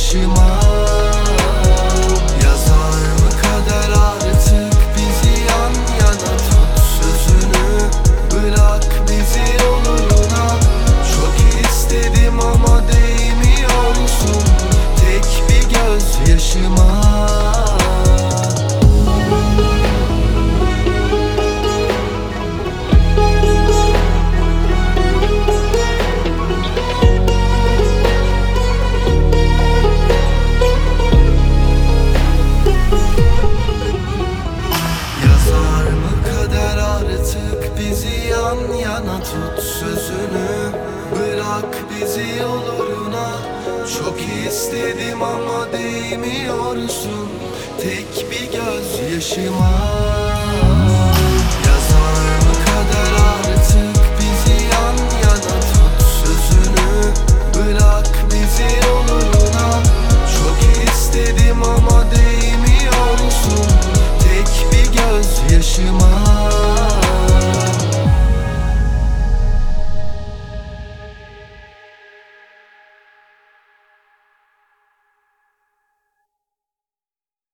gözyaşıma? Yazar mı kader artık bizi yan yana? Tut sözünü, bırak bizi yoluna. Çok istedim ama değmiyorsun tek bir gözyaşıma. Yazar mı kader artık bizi yan yana? Tut sözünü, bırak bizi yoluna. Çok istedim ama değmiyorsun tek bir gözyaşıma.